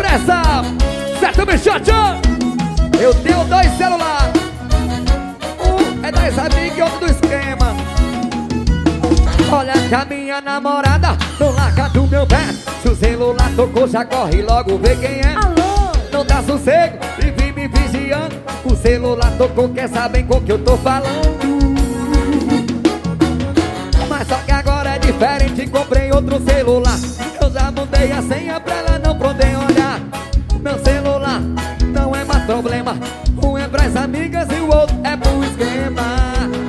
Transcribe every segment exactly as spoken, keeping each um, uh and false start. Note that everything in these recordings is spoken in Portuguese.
essa, certo, bichote? Eu tenho dois celulares. Um é das amigas e outro do esquema. Olha que a minha namorada não larga do meu pé. Se o celular tocou, já corre logo ver quem é. Alô? Não dá sossego, vive me vigiando. O celular tocou, quer saber com que eu tô falando. Mas só que agora é diferente, comprei outro celular. Eu já mudei a senha pra ela não poder olhar. Meu celular não é mais problema. Um é pras amigas e o outro é pro esquema.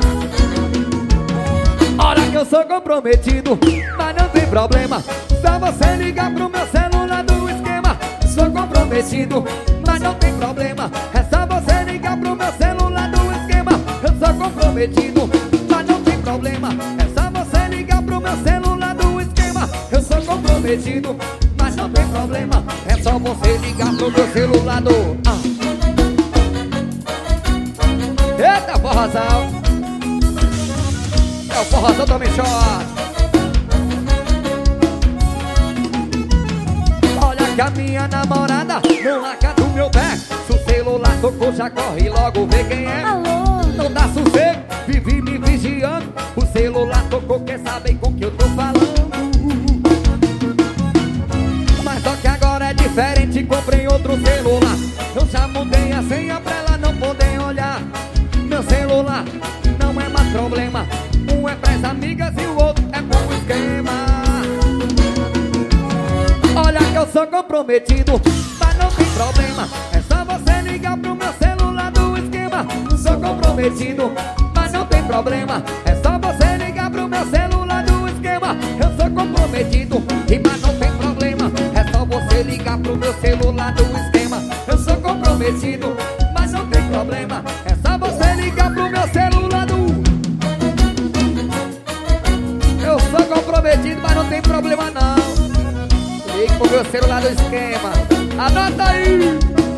Olha que eu sou comprometido, mas não tem problema. Só você ligar pro meu celular do esquema. Sou comprometido, mas não tem problema. É só você ligar pro meu celular do esquema. Eu sou comprometido, mas não tem problema. É só você ligar pro meu celular do esquema. Eu sou comprometido, mas não tem problema. É só você ligar pro meu celular do... Ah. Eita, forrozão! É o forrozão do Michote. Olha que a minha namorada não larga do meu pé. Se o celular tocou, já corre logo ver quem é. Alô? Não dá sossego, vive me vigiando. O celular tocou, quer saber com que eu tô falando. Mas só que agora é diferente, comprei outro celular. Eu já mudei a senha pra ela não poder olhar. Meu celular não é mais problema. Um é pras amigas e o outro é pro esquema. Olha que eu sou comprometido, mas não tem problema. É só você ligar pro meu celular do esquema. Sou comprometido, mas não tem problema. É só você ligar pro meu celular do esquema. Eu sou comprometido, e mas não tem problema. É só você ligar pro meu celular do esquema. Eu sou comprometido, mas não tem problema. É só você ligar pro meu celular do... Eu sou comprometido, mas não tem problema não. Ligue pro meu celular do esquema. Anota aí!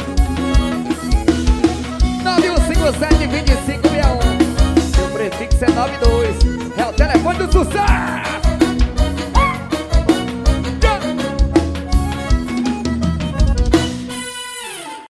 nove um cinco sete, dois cinco seis um. Seu prefixo é nove dois. É o telefone do sucesso!